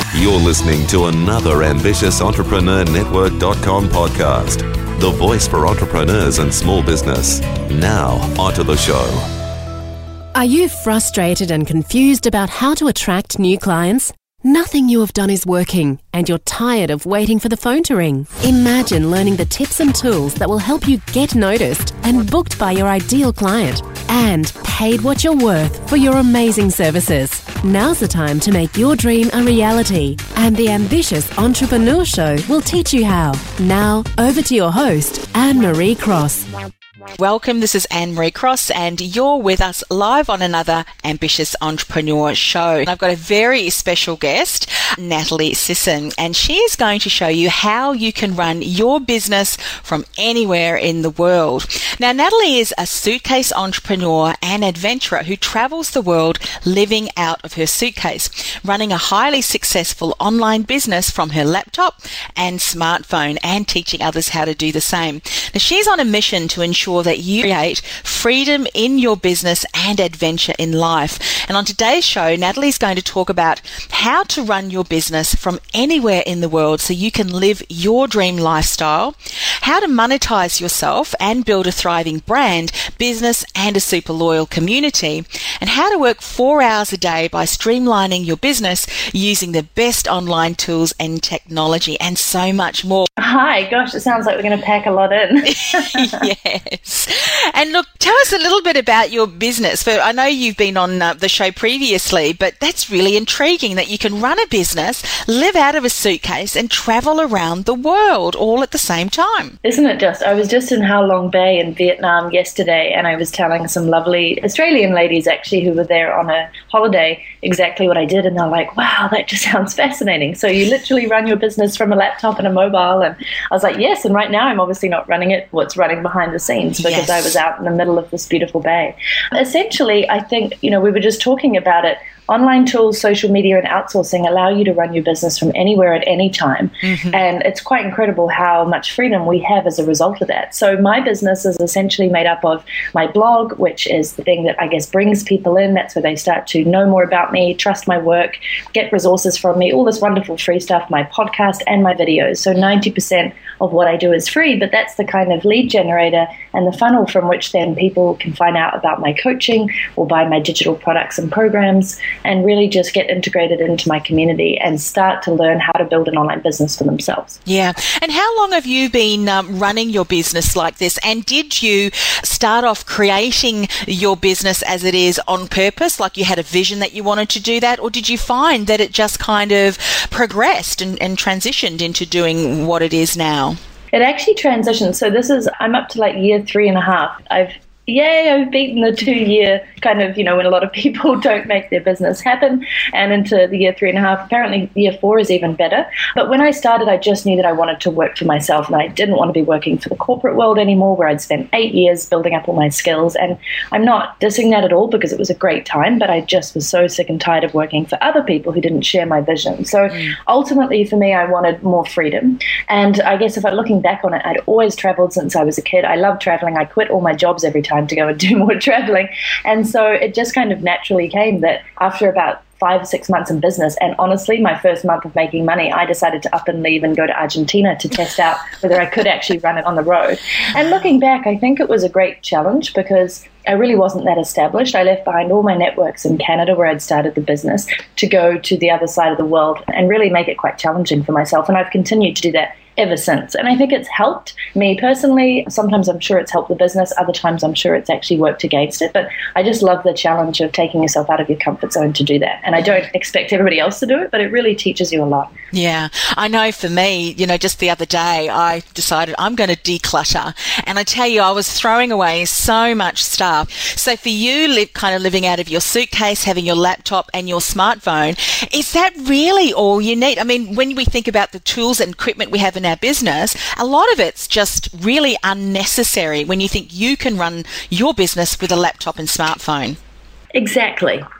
You're listening to another Ambitious Entrepreneur Network.com podcast, the voice for entrepreneurs and small business. Now, onto the show. Are you frustrated and confused about how to attract new clients? Nothing you have done is working, and you're tired of waiting for the phone to ring. Imagine learning the tips and tools that will help you get noticed and booked by your ideal client, and paid what you're worth for your amazing services. Now's the time to make your dream a reality, and the Ambitious Entrepreneur Show will teach you how. Now, over to your host, Anne-Marie Cross. Welcome, this is Anne-Marie Cross, and you're with us live on another Ambitious Entrepreneur Show. I've got a very special guest, Natalie Sisson, and she is going to show you how you can run your business from anywhere in the world. Now, Natalie is a suitcase entrepreneur and adventurer who travels the world living out of her suitcase, running a highly successful online business from her laptop and smartphone, and teaching others how to do the same. Now, she's on a mission to ensure that you create freedom in your business and adventure in life. And on today's show, Natalie's going to talk about how to run your business from anywhere in the world so you can live your dream lifestyle, how to monetize yourself and build a thriving brand, business, and a super loyal community, and how to work 4 hours a day by streamlining your business using the best online tools and technology, and so much more. Hi, gosh, it sounds like we're going to pack a lot in. Yes. And look, tell us a little bit about your business. I know you've been on the show previously, but that's really intriguing that you can run a business, live out of a suitcase, and travel around the world all at the same time. Isn't it just? I was just in Ha Long Bay in Vietnam yesterday, and I was telling some lovely Australian ladies actually who were there on a holiday exactly what I did, and they're like, wow, that just sounds fascinating. So you literally run your business from a laptop and a mobile, and I was like, yes, and right now I'm obviously not running it, what's running behind the scenes, because Yes. I was out in the middle of this beautiful bay. Essentially, I think, we were just talking about it. Online tools, social media, and outsourcing allow you to run your business from anywhere at any time. Mm-hmm. And it's quite incredible how much freedom we have as a result of that. So my business is essentially made up of my blog, which is the thing that I guess brings people in. That's where they start to know more about me, trust my work, get resources from me, all this wonderful free stuff, my podcast and my videos. So 90% of what I do is free, but that's the kind of lead generator and the funnel from which then people can find out about my coaching or buy my digital products and programs, and really just get integrated into my community and start to learn how to build an online business for themselves. Yeah. And how long have you been running your business like this? And did you start off creating your business as it is on purpose, like you had a vision that you wanted to do that? Or did you find that it just kind of progressed and transitioned into doing what it is now? It actually transitioned. So I'm up to like year 3.5. I've beaten the 2-year kind of, when a lot of people don't make their business happen, and into the year 3.5. Apparently year 4 is even better. But when I started, I just knew that I wanted to work for myself, and I didn't want to be working for the corporate world anymore, where I'd spent 8 years building up all my skills. And I'm not dissing that at all, because it was a great time, but I just was so sick and tired of working for other people who didn't share my vision. So ultimately for me, I wanted more freedom. And I guess if I'm looking back on it, I'd always traveled since I was a kid. I loved traveling. I quit all my jobs every time to go and do more traveling. And so it just kind of naturally came that after about 5 or 6 months in business, and honestly, my first month of making money, I decided to up and leave and go to Argentina to test out whether I could actually run it on the road. And looking back, I think it was a great challenge, because I really wasn't that established. I left behind all my networks in Canada, where I'd started the business, to go to the other side of the world and really make it quite challenging for myself. And I've continued to do that ever since. And I think it's helped me personally. Sometimes I'm sure it's helped the business. Other times I'm sure it's actually worked against it. But I just love the challenge of taking yourself out of your comfort zone to do that. And I don't expect everybody else to do it, but it really teaches you a lot. Yeah, I know for me, just the other day, I decided I'm going to declutter. And I tell you, I was throwing away so much stuff. So for you, living out of your suitcase, having your laptop and your smartphone, is that really all you need? I mean, when we think about the tools and equipment we have in our business, a lot of it's just really unnecessary when you think you can run your business with a laptop and smartphone. Exactly.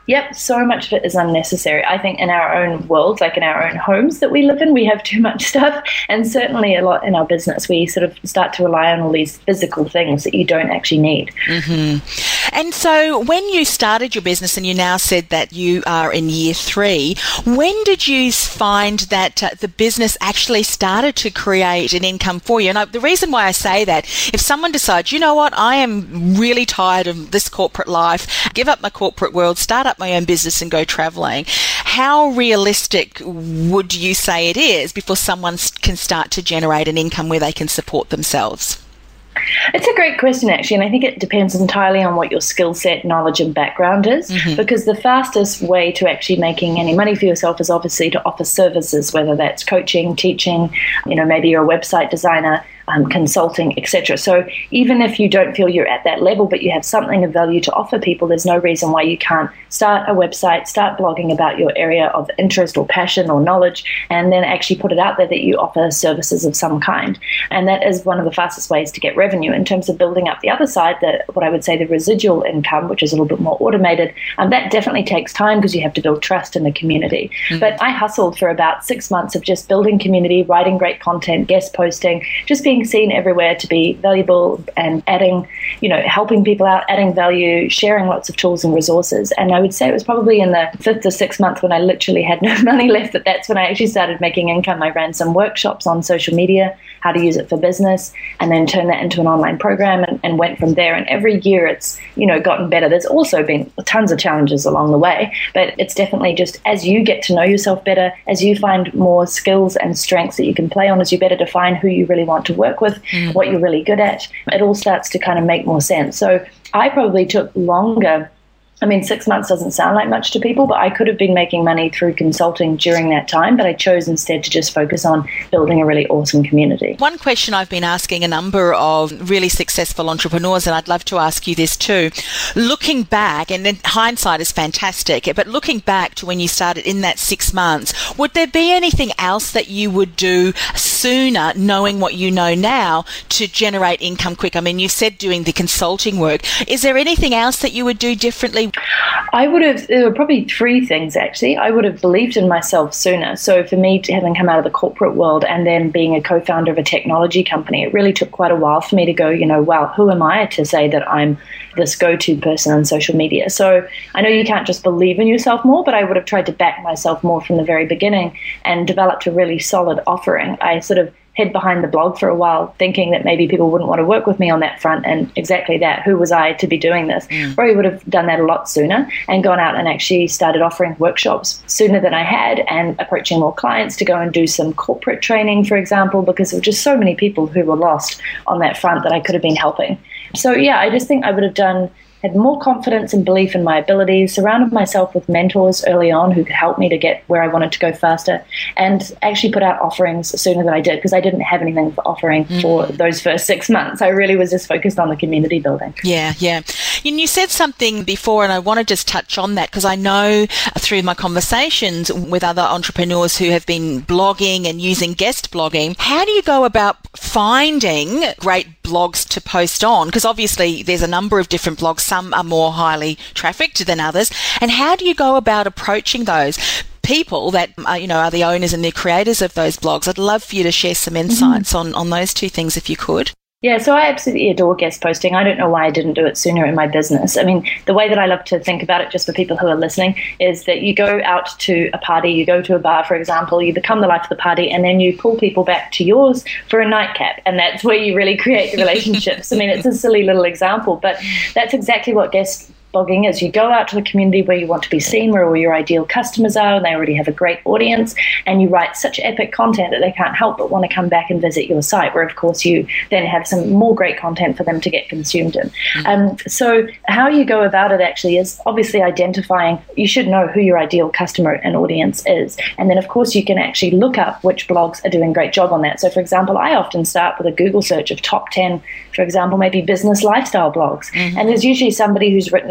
Yep, so much of it is unnecessary. I think in our own worlds, like in our own homes that we live in, we have too much stuff. And certainly a lot in our business, we sort of start to rely on all these physical things that you don't actually need. Mm-hmm. And so when you started your business, and you now said that you are in year 3, when did you find that the business actually started to create an income for you? And the reason why I say that, if someone decides, you know what, I am really tired of this corporate life, give up my corporate world, start up my own business and go traveling, how realistic would you say it is before someone can start to generate an income where they can support themselves? It's a great question, actually, and I think it depends entirely on what your skill set, knowledge and background is, because the fastest way to actually making any money for yourself is obviously to offer services, whether that's coaching, teaching, maybe you're a website designer, consulting, etc. So even if you don't feel you're at that level, but you have something of value to offer people, there's no reason why you can't start a website, start blogging about your area of interest or passion or knowledge, and then actually put it out there that you offer services of some kind. And that is one of the fastest ways to get revenue. In terms of building up the other side, what I would say the residual income, which is a little bit more automated, that definitely takes time because you have to build trust in the community. But I hustled for about 6 months of just building community, writing great content, guest posting, just being seen everywhere to be valuable and adding, helping people out, adding value, sharing lots of tools and resources. And I would say it was probably in the 5th or 6th month when I literally had no money left that's when I actually started making income. I ran some workshops on social media, how to use it for business, and then turned that into an online program and went from there. And every year it's, gotten better. There's also been tons of challenges along the way, but it's definitely just as you get to know yourself better, as you find more skills and strengths that you can play on, as you better define who you really want to work with, what you're really good at, it all starts to kind of make more sense. So I probably took longer. 6 months doesn't sound like much to people, but I could have been making money through consulting during that time, but I chose instead to just focus on building a really awesome community. One question I've been asking a number of really successful entrepreneurs, and I'd love to ask you this too, looking back, and then hindsight is fantastic, but looking back to when you started in that 6 months, would there be anything else that you would do sooner, knowing what you know now, to generate income quick? You've said doing the consulting work. Is there anything else that you would do differently? There were probably 3 things, actually. I would have believed in myself sooner. So for me, having come out of the corporate world and then being a co-founder of a technology company, it really took quite a while for me to go, wow, who am I to say that I'm this go-to person on social media? So I know you can't just believe in yourself more, but I would have tried to back myself more from the very beginning and developed a really solid offering. I sort of hid behind the blog for a while, thinking that maybe people wouldn't want to work with me on that front, and exactly that. Who was I to be doing this? Probably would have done that a lot sooner and gone out and actually started offering workshops sooner than I had, and approaching more clients to go and do some corporate training, for example, because there were just so many people who were lost on that front that I could have been helping. So yeah, I just think I would have had more confidence and belief in my abilities, surrounded myself with mentors early on who could help me to get where I wanted to go faster, and actually put out offerings sooner than I did, because I didn't have anything for offering for those first 6 months. I really was just focused on the community building. Yeah. And you said something before, and I want to just touch on that, because I know through my conversations with other entrepreneurs who have been blogging and using guest blogging, how do you go about finding great blogs to post on? Because obviously there's a number of different blogs. Some are more highly trafficked than others. And how do you go about approaching those people that are the owners and the creators of those blogs? I'd love for you to share some insights on those 2 things if you could. Yeah, so I absolutely adore guest posting. I don't know why I didn't do it sooner in my business. The way that I love to think about it, just for people who are listening, is that you go out to a party, you go to a bar, for example, you become the life of the party, and then you pull people back to yours for a nightcap. And that's where you really create the relationships. It's a silly little example, but that's exactly what guest blogging is. You go out to the community where you want to be seen, where all your ideal customers are, and they already have a great audience, and you write such epic content that they can't help but want to come back and visit your site, where of course you then have some more great content for them to get consumed in. So how you go about it actually is obviously identifying, you should know who your ideal customer and audience is, and then of course you can actually look up which blogs are doing a great job on that. So for example, I often start with a Google search of top 10, for example, maybe business lifestyle blogs, and there's usually somebody who's written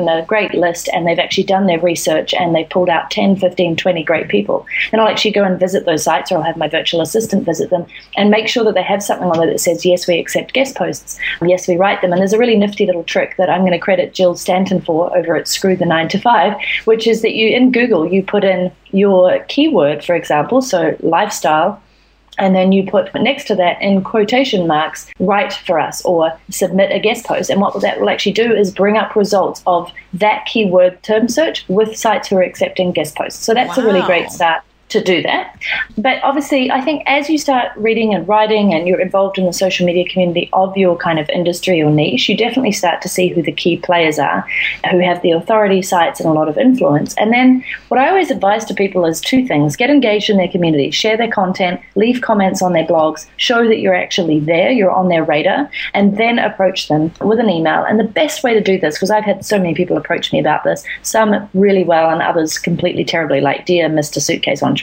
a great list and they've actually done their research and they've pulled out 10, 15, 20 great people, then I'll actually go and visit those sites, or I'll have my virtual assistant visit them and make sure that they have something on there that says, yes, we accept guest posts. Yes, we write them. And there's a really nifty little trick that I'm going to credit Jill Stanton for over at Screw the 9 to 5, which is that you, in Google, you put in your keyword, for example, so lifestyle, and then you put next to that in quotation marks, write for us or submit a guest post. And what that will actually do is bring up results of that keyword term search with sites who are accepting guest posts. So that's a really great start to do that. But obviously, I think as you start reading and writing and you're involved in the social media community of your kind of industry or niche, you definitely start to see who the key players are, who have the authority sites and a lot of influence. And then what I always advise to people is two things: get engaged in their community, share their content, leave comments on their blogs, show that you're actually there, you're on their radar, and then approach them with an email. And the best way to do this, because I've had so many people approach me about this, some really well and others completely terribly, like Dear Mr. Suitcase Entrepreneur,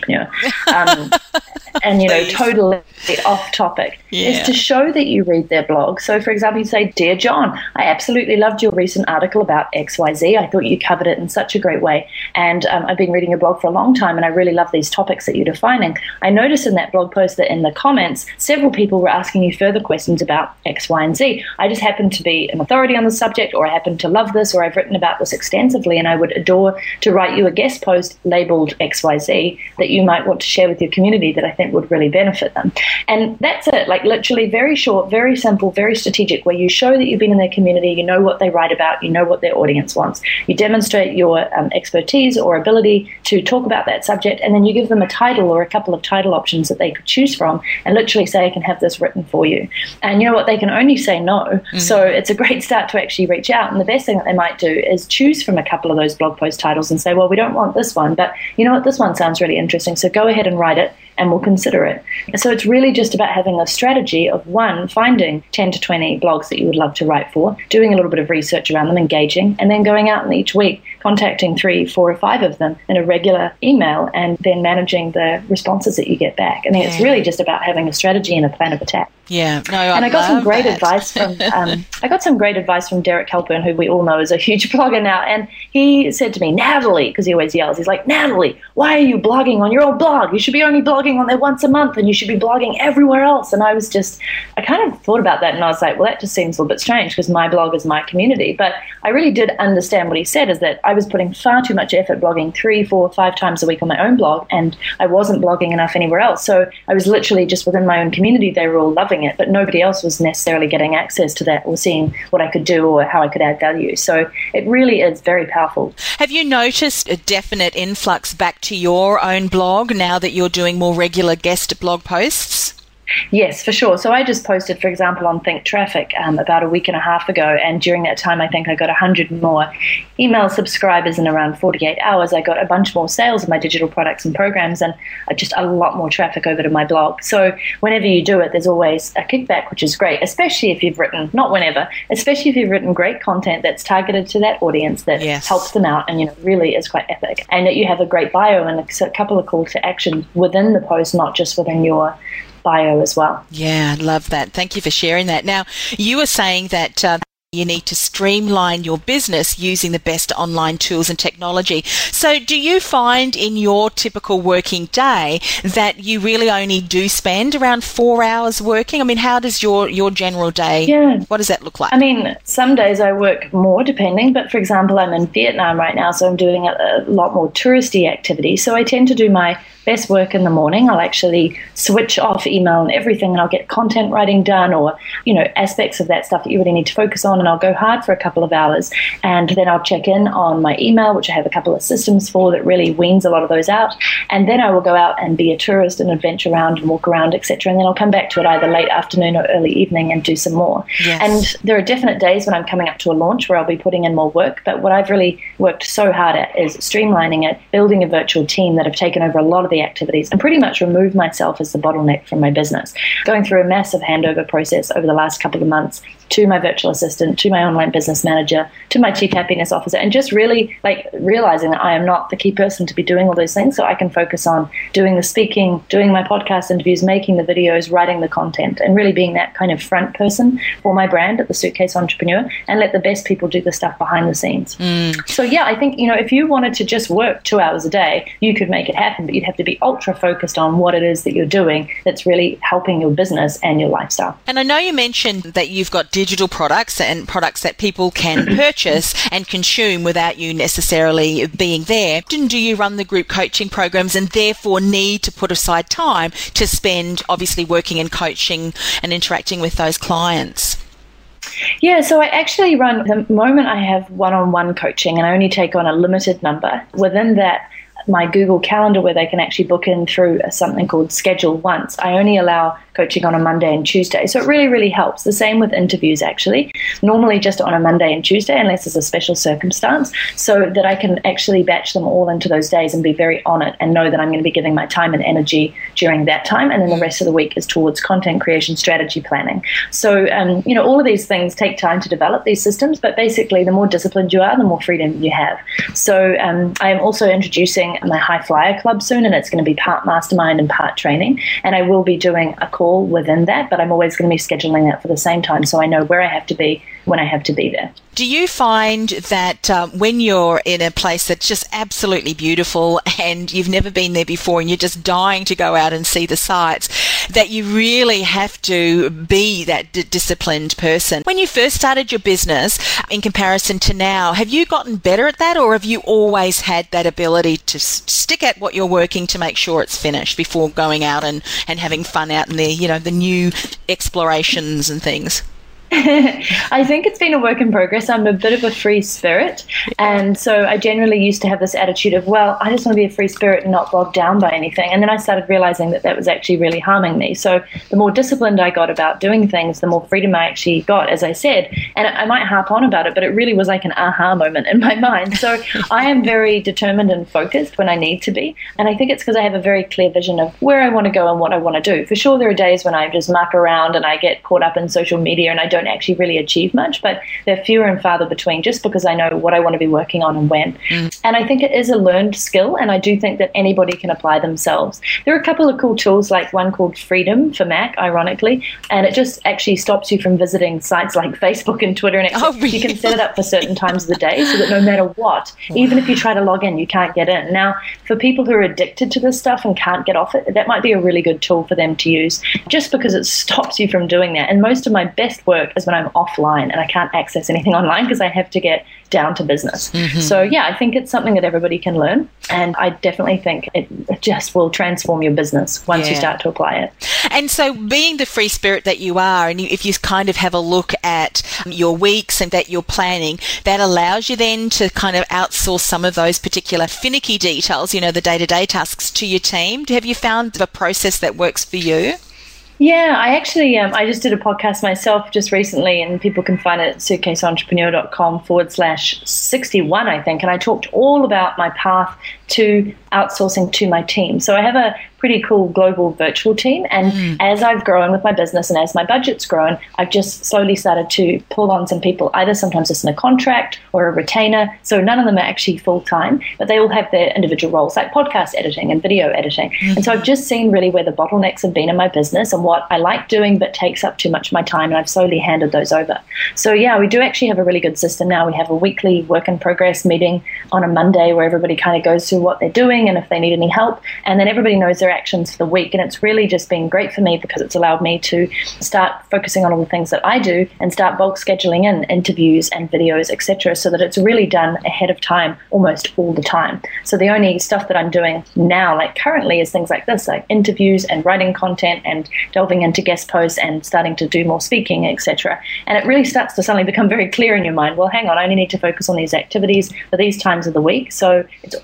and totally off topic, is to show that you read their blog. So for example, you say, Dear John, I absolutely loved your recent article about XYZ. I thought you covered it in such a great way, and I've been reading your blog for a long time and I really love these topics that you're defining. I noticed in that blog post that in the comments several people were asking you further questions about X, Y, and Z. I just happen to be an authority on the subject, or I happen to love this, or I've written about this extensively, and I would adore to write you a guest post labeled XYZ that you might want to share with your community that I think would really benefit them. And that's it, like literally very short, very simple, very strategic, where you show that you've been in their community, you know what they write about, you know what their audience wants. You demonstrate your expertise or ability to talk about that subject, and then you give them a title or a couple of title options that they could choose from and literally say, I can have this written for you. And you know what, they can only say no. Mm-hmm. So it's a great start to actually reach out. And the best thing that they might do is choose from a couple of those blog post titles and say, well, we don't want this one, but you know what, this one sounds really interesting, so go ahead and write it and we'll consider it. So it's really just about having a strategy of, one, finding 10 to 20 blogs that you would love to write for, doing a little bit of research around them, engaging, and then going out and each week contacting 3, 4, or 5 of them in a regular email, and then managing the responses that you get back. I mean, it's really just about having a strategy and a plan of attack. Yeah, no, and I got some great advice from Derek Halpern, who we all know is a huge blogger now, and he said to me, Natalie, because he always yells, he's like, Natalie, why are you blogging on your old blog? You should be only blogging on there once a month, and you should be blogging everywhere else. And I kind of thought about that, and I was like, well, that just seems a little bit strange because my blog is my community. But I really did understand what he said, is that I was putting far too much effort blogging 3, 4, 5 times a week on my own blog, and I wasn't blogging enough anywhere else. So I was literally just within my own community. They were all loving it, but nobody else was necessarily getting access to that or seeing what I could do or how I could add value. So it really is very powerful. Have you noticed a definite influx back to your own blog now that you're doing more regular guest blog posts? Yes, for sure. So I just posted, for example, on Think Traffic about a week and a half ago, and during that time I think I got 100 more email subscribers in around 48 hours. I got a bunch more sales of my digital products and programs, and just a lot more traffic over to my blog. So whenever you do it, there's always a kickback, which is great, especially if you've written, especially if you've written great content that's targeted to that audience that helps them out and really is quite epic, and that you have a great bio and a couple of calls to action within the post, not just within your bio as well. Yeah, I love that. Thank you for sharing that. Now, you were saying that you need to streamline your business using the best online tools and technology. So do you find in your typical working day that you really only do spend around 4 hours working? I mean, how does your general day, what does that look like? I mean, some days I work more depending, but for example, I'm in Vietnam right now, so I'm doing a lot more touristy activity. So I tend to do my best work in the morning. I'll actually switch off email and everything, and I'll get content writing done, or aspects of that stuff that you really need to focus on, and I'll go hard for a couple of hours, and then I'll check in on my email, which I have a couple of systems for that really weans a lot of those out, and then I will go out and be a tourist and adventure around and walk around, etc., and then I'll come back to it either late afternoon or early evening and do some more. Yes. And there are definite days when I'm coming up to a launch where I'll be putting in more work, but what I've really worked so hard at is streamlining it, building a virtual team that have taken over a lot of the activities and pretty much removed myself as the bottleneck from my business. Going through a massive handover process over the last couple of months to my virtual assistant, to my online business manager, to my chief happiness officer, and just really like realizing that I am not the key person to be doing all those things, so I can focus on doing the speaking, doing my podcast interviews, making the videos, writing the content, and really being that kind of front person for my brand at The Suitcase Entrepreneur, and let the best people do the stuff behind the scenes. So yeah, I think, if you wanted to just work 2 hours a day, you could make it happen, but you'd have to be ultra focused on what it is that you're doing that's really helping your business and your lifestyle. And I know you mentioned that you've got digital products and products that people can purchase and consume without you necessarily being there. Do you run the group coaching programs and therefore need to put aside time to spend obviously working and coaching and interacting with those clients? Yeah, so I actually run, the moment I have one-on-one coaching, and I only take on a limited number. Within that, my Google Calendar, where they can actually book in through something called Schedule Once, I only allow coaching on a Monday and Tuesday. So it really, really helps. The same with interviews, actually. Normally just on a Monday and Tuesday, unless there's a special circumstance, so that I can actually batch them all into those days and be very on it and know that I'm going to be giving my time and energy during that time. And then the rest of the week is towards content creation, strategy planning. So, all of these things take time to develop these systems, but basically the more disciplined you are, the more freedom you have. So I am also introducing my High Flyer Club soon, and it's going to be part mastermind and part training. And I will be doing a call within that, but I'm always going to be scheduling that for the same time, so I know where I have to be when I have to be there. Do you find that when you're in a place that's just absolutely beautiful and you've never been there before and you're just dying to go out and see the sights, that you really have to be that disciplined person? When you first started your business in comparison to now, have you gotten better at that, or have you always had that ability to stick at what you're working to make sure it's finished before going out and having fun out in the new explorations and things? I think it's been a work in progress. I'm a bit of a free spirit, and so I generally used to have this attitude of, well, I just want to be a free spirit and not bogged down by anything. And then I started realizing that was actually really harming me. So the more disciplined I got about doing things, the more freedom I actually got, as I said. And I might harp on about it, but it really was like an aha moment in my mind. So I am very determined and focused when I need to be. And I think it's because I have a very clear vision of where I want to go and what I want to do. For sure, there are days when I just muck around and I get caught up in social media and I don't actually really achieve much, but they're fewer and farther between, just because I know what I want to be working on and when. And I think it is a learned skill, and I do think that anybody can apply themselves. There are a couple of cool tools, like one called Freedom for Mac, ironically, and it just actually stops you from visiting sites like Facebook and Twitter, and really? You can set it up for certain times of the day so that no matter what, even if you try to log in, you can't get in. Now, for people who are addicted to this stuff and can't get off it, that might be a really good tool for them to use, just because it stops you from doing that. And most of my best work is when I'm offline and I can't access anything online because I have to get down to business. So yeah, I think it's something that everybody can learn, and I definitely think it just will transform your business once you start to apply it. And so, being the free spirit that you are, and if you kind of have a look at your weeks and that you're planning, that allows you then to kind of outsource some of those particular finicky details, the day-to-day tasks, to your team. Have you found a process that works for you? Yeah, I actually, I just did a podcast myself just recently, and people can find it at suitcaseentrepreneur.com/61, I think. And I talked all about my path to outsourcing to my team. So I have a pretty cool global virtual team. And as I've grown with my business and as my budget's grown, I've just slowly started to pull on some people, either sometimes it's in a contract or a retainer. So none of them are actually full-time, but they all have their individual roles, like podcast editing and video editing. And so I've just seen really where the bottlenecks have been in my business and what I like doing but takes up too much of my time, and I've slowly handed those over. So yeah, we do actually have a really good system now. We have a weekly work in progress meeting on a Monday where everybody kind of goes through what they're doing and if they need any help, and then everybody knows their actions for the week. And it's really just been great for me because it's allowed me to start focusing on all the things that I do and start bulk scheduling in interviews and videos, etc., so that it's really done ahead of time almost all the time. So the only stuff that I'm doing now, like currently, is things like this, like interviews and writing content and delving into guest posts and starting to do more speaking, etc. And it really starts to suddenly become very clear in your mind, well, hang on, I only need to focus on these activities for these times of the week. So it's all about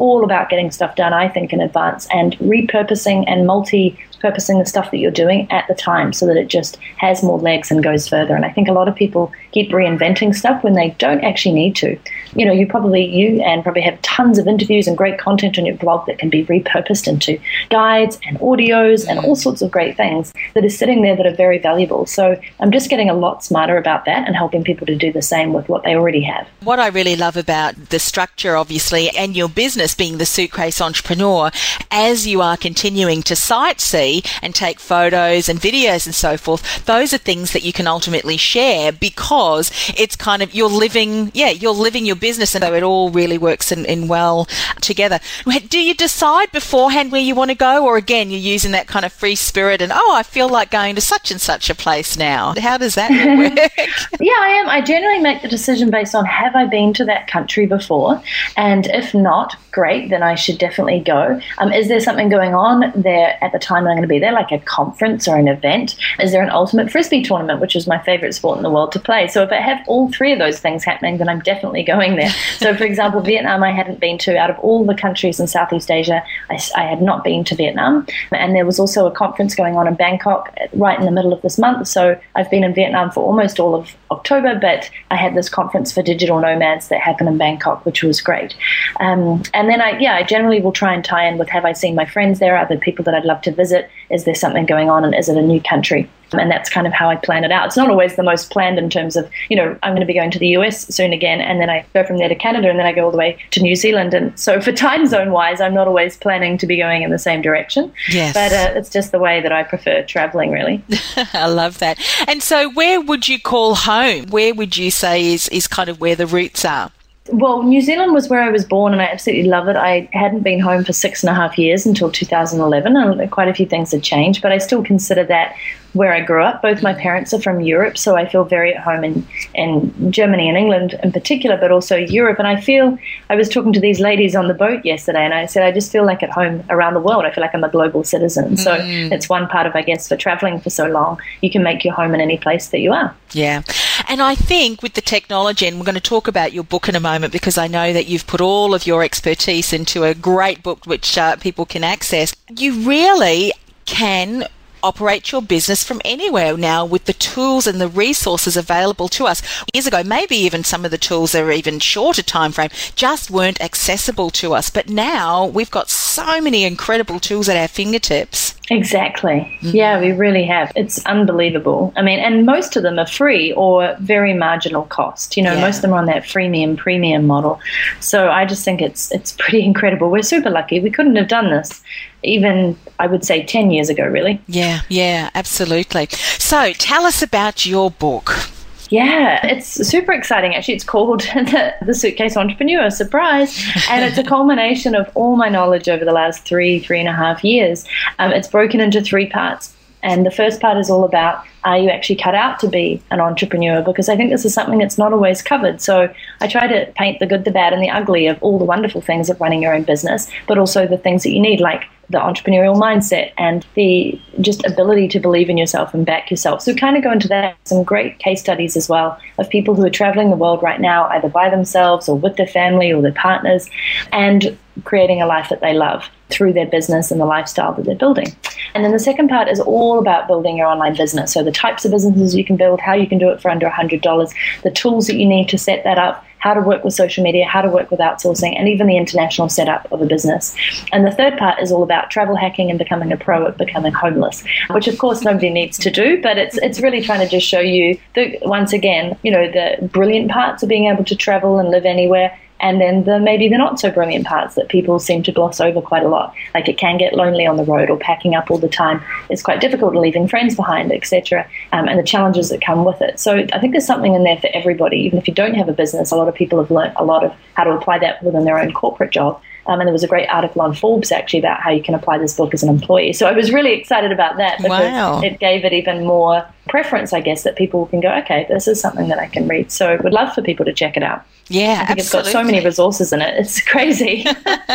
about getting stuff done, I think, in advance, and repurposing and multi-purposing the stuff that you're doing at the time so that it just has more legs and goes further. And I think a lot of people keep reinventing stuff when they don't actually need to. You know, you and probably have tons of interviews and great content on your blog that can be repurposed into guides and audios and all sorts of great things that are sitting there that are very valuable. So I'm just getting a lot smarter about that and helping people to do the same with what they already have. What I really love about the structure, obviously, and your business being the Suitcase Entrepreneur, as you are continuing to sightsee and take photos and videos and so forth, those are things that you can ultimately share because it's kind of, you're living your business, and so it all really works in well together. Do you decide beforehand where you want to go, or again, you're using that kind of free spirit and, I feel like going to such and such a place now? How does that work? Yeah, I am. I generally make the decision based on, have I been to that country before? And if not, great, then I should definitely go. Is there something going on there at the time that I'm going to be there, like a conference or an event? Is there an ultimate frisbee tournament, which is my favorite sport in the world to play? So if I have all three of those things happening, then I'm definitely going there. So for example, Vietnam I hadn't been to. Out of all the countries in Southeast Asia, I had not been to Vietnam. And there was also a conference going on in Bangkok right in the middle of this month. So I've been in Vietnam for almost all of October, but I had this conference for digital nomads that happened in Bangkok, which was great. And then I generally will try and tie in with, have I seen my friends there? Are there people that I'd love to visit? Is there something going on? And is it a new country? And that's kind of how I plan it out. It's not always the most planned in terms of, I'm going to be going to the US soon again, and then I go from there to Canada, and then I go all the way to New Zealand. And so for time zone wise, I'm not always planning to be going in the same direction. Yes. But it's just the way that I prefer traveling, really. I love that. And so where would you call home? Where would you say is kind of where the roots are? Well, New Zealand was where I was born, and I absolutely love it. I hadn't been home for 6.5 years until 2011, and quite a few things had changed, but I still consider that where I grew up. Both my parents are from Europe, so I feel very at home in Germany and England in particular, but also Europe. And I was talking to these ladies on the boat yesterday, and I said, I just feel like at home around the world. I feel like I'm a global citizen. So it's one part of, I guess, for traveling for so long, you can make your home in any place that you are. Yeah. And I think with the technology, and we're going to talk about your book in a moment, because I know that you've put all of your expertise into a great book which people can access. You really can operate your business from anywhere now with the tools and the resources available to us. Years ago, maybe even some of the tools that are even shorter time frame just weren't accessible to us. But now we've got so many incredible tools at our fingertips. Exactly. Yeah, we really have. It's unbelievable. I mean, and most of them are free or very marginal cost. Most of them are on that freemium premium model. So I just think it's pretty incredible. We're super lucky. We couldn't have done this even, I would say, 10 years ago, really. Yeah, absolutely. So tell us about your book. Yeah, it's super exciting, actually. It's called The Suitcase Entrepreneur, surprise. And it's a culmination of all my knowledge over the last 3.5 years. It's broken into 3 parts. And the first part is all about, are you actually cut out to be an entrepreneur? Because I think this is something that's not always covered. So I try to paint the good, the bad, and the ugly of all the wonderful things of running your own business, but also the things that you need, like the entrepreneurial mindset and the just ability to believe in yourself and back yourself. So kind of go into that. Some great case studies as well of people who are traveling the world right now, either by themselves or with their family or their partners, and creating a life that they love through their business and the lifestyle that they're building. And then the second part is all about building your online business. So the types of businesses you can build, how you can do it for under $100, the tools that you need to set that up, how to work with social media, how to work with outsourcing, and even the international setup of a business. And the third part is all about travel hacking and becoming a pro at becoming homeless, which of course nobody needs to do, but it's really trying to just show you, once again, the brilliant parts of being able to travel and live anywhere, and then maybe the not so brilliant parts that people seem to gloss over quite a lot. Like it can get lonely on the road, or packing up all the time. It's quite difficult, leaving friends behind, etc., and the challenges that come with it. So I think there's something in there for everybody. Even if you don't have a business, a lot of people have learned a lot of how to apply that within their own corporate job. And there was a great article on Forbes actually about how you can apply this book as an employee. So I was really excited about that because it gave it even more preference, I guess, that people can go, okay, this is something that I can read. So I would love for people to check it out. Yeah, I think it's got so many resources in it. It's crazy.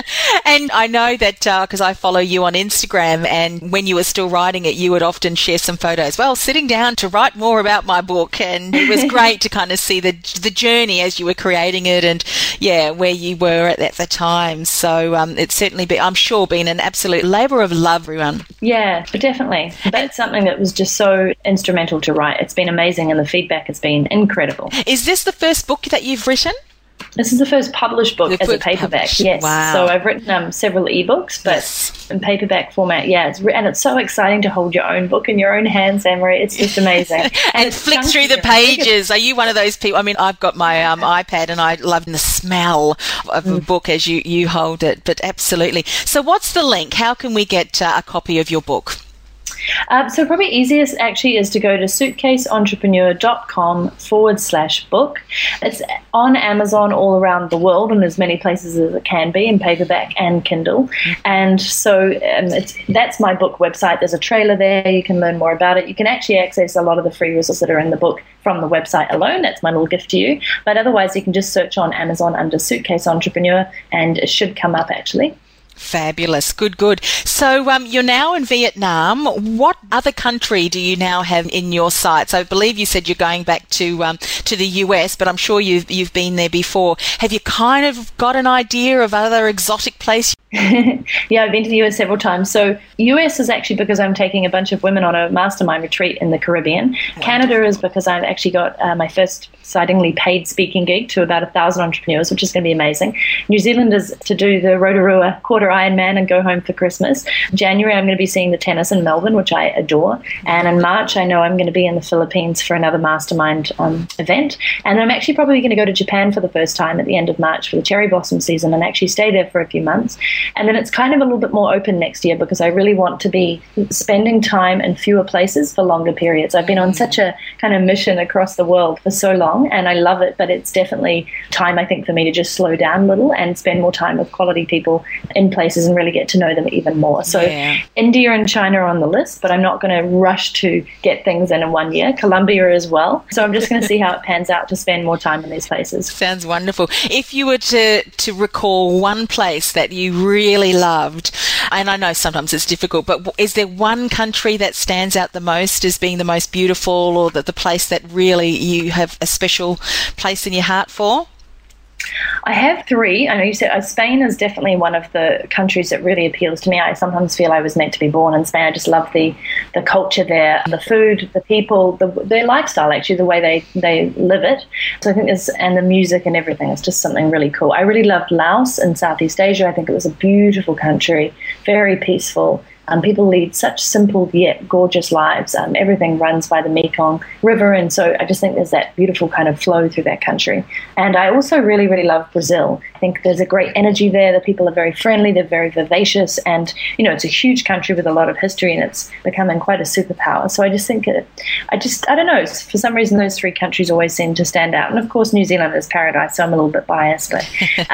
And I know that because I follow you on Instagram, and when you were still writing it, you would often share some photos. Well, sitting down to write more about my book, and it was great to kind of see the journey as you were creating it, and where you were at the time. So it's certainly I'm sure, been an absolute labour of love, everyone. Yeah, definitely. That's something that was just so instrumental to write. It's been amazing, and the feedback has been incredible. Is this the first book that you've written? This is the first published book as a paperback, yes. Wow. So I've written several ebooks, but in paperback format, yeah. And it's so exciting to hold your own book in your own hands, Anne-Marie. It's just amazing. and flick through the pages. Are you one of those people? I mean, I've got my iPad, and I love the smell of a book as you hold it, but absolutely. So what's the link? How can we get a copy of your book? So probably easiest actually is to go to suitcaseentrepreneur.com/book. It's on Amazon all around the world and as many places as it can be in paperback and Kindle. And so that's my book website. There's a trailer there. You can learn more about it. You can actually access a lot of the free resources that are in the book from the website alone. That's my little gift to you. But otherwise, you can just search on Amazon under Suitcase Entrepreneur, and it should come up actually. Fabulous. Good. So you're now in Vietnam. What other country do you now have in your sights? I believe you said you're going back to the US, but I'm sure you've been there before. Have you kind of got an idea of other exotic places? Yeah, I've been to the US several times. So US is actually because I'm taking a bunch of women on a mastermind retreat in the Caribbean. Wonderful. Canada is because I've actually got my first excitingly paid speaking gig to about 1,000 entrepreneurs, which is going to be amazing. New Zealand is to do the Rotorua quarter Ironman and go home for Christmas. January, I'm going to be seeing the tennis in Melbourne, which I adore. And in March, I know I'm going to be in the Philippines for another mastermind event. And I'm actually probably going to go to Japan for the first time at the end of March for the cherry blossom season and actually stay there for a few months. And then it's kind of a little bit more open next year because I really want to be spending time in fewer places for longer periods. I've been on such a kind of mission across the world for so long, and I love it, but it's definitely time, I think, for me to just slow down a little and spend more time with quality people in places and really get to know them even more. So India and China are on the list, but I'm not going to rush to get things in 1 year. Colombia as well. So I'm just going to see how it pans out to spend more time in these places. Sounds wonderful. If you were to recall one place that you really loved, and I know sometimes it's difficult, but is there one country that stands out the most as being the most beautiful, or the place that really you have a special place in your heart for? I have three. I know you said Spain is definitely one of the countries that really appeals to me. I sometimes feel I was meant to be born in Spain. I just love the culture there, the food, the people, their lifestyle, actually, the way they live it. So I think and the music and everything. It's just something really cool. I really loved Laos in Southeast Asia. I think it was a beautiful country, very peaceful. People lead such simple yet gorgeous lives. Everything runs by the Mekong River, and so I just think there's that beautiful kind of flow through that country. And I also really, really love Brazil. I think there's a great energy there. The people are very friendly, they're very vivacious, and it's a huge country with a lot of history, and it's becoming quite a superpower. So I just think I don't know, for some reason those three countries always seem to stand out. And of course New Zealand is paradise, so I'm a little bit biased, but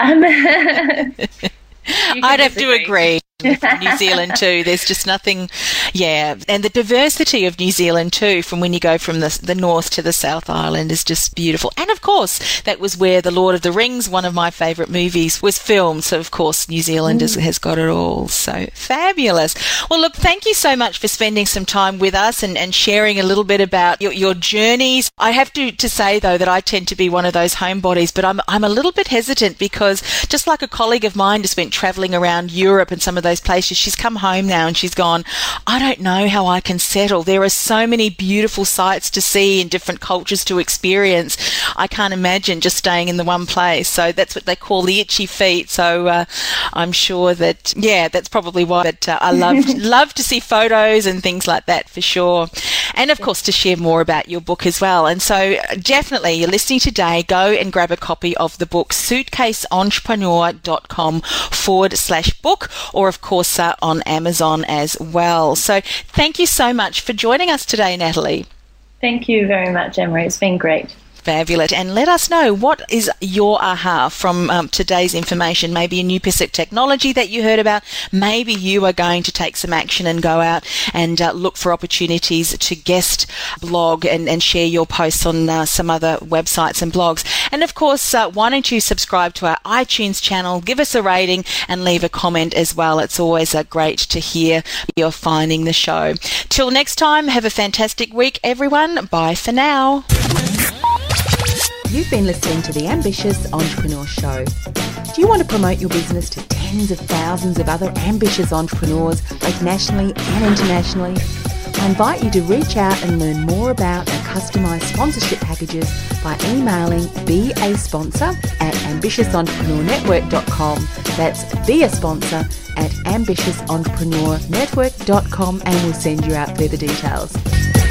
I'd have to agree. New Zealand too. There's just nothing, and the diversity of New Zealand too, from when you go from the north to the South Island, is just beautiful. And of course, that was where The Lord of the Rings, one of my favourite movies, was filmed. So of course, New Zealand has got it all. So fabulous. Well, look, thank you so much for spending some time with us and sharing a little bit about your journeys. I have to say though that I tend to be one of those homebodies, but I'm a little bit hesitant because just like a colleague of mine just went travelling around Europe and some of those places, she's come home now and she's gone, I don't know how I can settle. There are so many beautiful sights to see and different cultures to experience. I can't imagine just staying in the one place. So that's what they call the itchy feet. So I'm sure that, that's probably why I love to see photos and things like that for sure. And of course to share more about your book as well. And so definitely you're listening today, go and grab a copy of the book, suitcaseentrepreneur.com/book, or of course on Amazon as well. So thank you so much for joining us today, Natalie. Thank you very much, Emery. It's been great. Fabulous. And let us know, what is your aha from today's information? Maybe a new piece of technology that you heard about. Maybe you are going to take some action and go out and look for opportunities to guest blog and share your posts on some other websites and blogs. And of course, why don't you subscribe to our iTunes channel, give us a rating and leave a comment as well. It's always great to hear you're finding the show. Till next time, have a fantastic week, everyone. Bye for now. You've been listening to the Ambitious Entrepreneur Show. Do you want to promote your business to tens of thousands of other ambitious entrepreneurs, both nationally and internationally? I invite you to reach out and learn more about our customised sponsorship packages by emailing beasponsor@ambitiousentrepreneurnetwork.com. That's beasponsor@ambitiousentrepreneurnetwork.com, and we'll send you out further details.